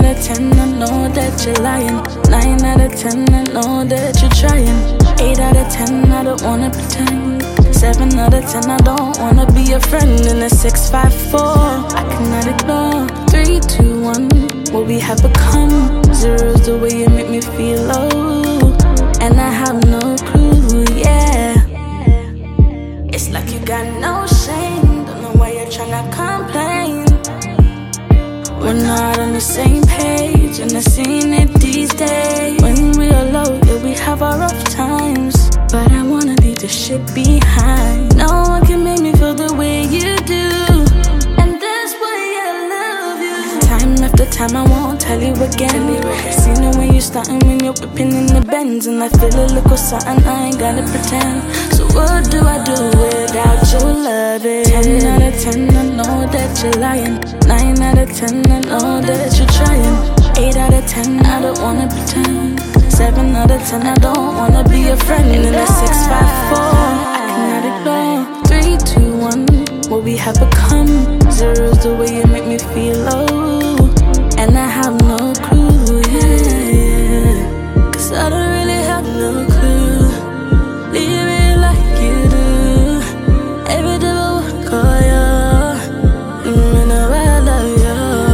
of 10, I know that you're lying. 9 out of 10, I know that you're trying. 8 out of 10, I don't wanna pretend. 7 out of 10, I don't wanna be your friend. In a 6, 5, 4, I cannot ignore. 3, 2, 1, what we have become. 0's the way you make me feel low, and I have no clue, yeah. It's like you got no shame, don't know why you're tryna complain. We're not on the same page, and I've seen it these days. When we are low, yeah, we have our rough times, but I wanna leave this shit behind. No one can make me feel the way you do, and that's why I love you. Time after time, I won't tell you again. Seen it when you starting, when you're whipping in the Benz, and I feel a little something, I ain't gotta pretend. So what do I do without your loving? 10 out of 10, I know that you're lying. 9 out of 10, I know that you're trying. 8 out of 10, I don't wanna pretend. 7 out of 10, I don't wanna be your friend. In a 6, 5, 4, I cannot ignore. 3, 2, 1, what we have become. 0's the way you make me feel low, and I have no clue, yeah. Cause I don't really have no clue. Leave it like you do. Every day I will call you, you know I love you.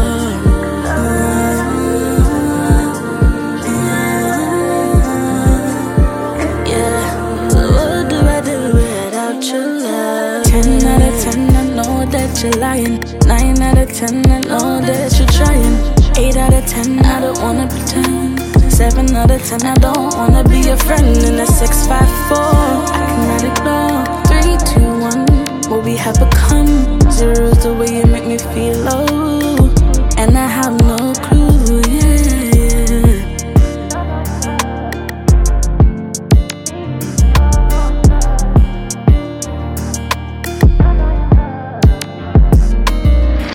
Yeah, so what do I do without your love? 10 out of 10, I know that you're lying. 9 out of 10, I know that you're trying. 8 out of 10, I don't wanna pretend. 7 out of 10, I don't wanna be your friend. In a 6, 5, 4, I cannot ignore. 3, 2, 1, what we have become. 0's the way you make me feel low,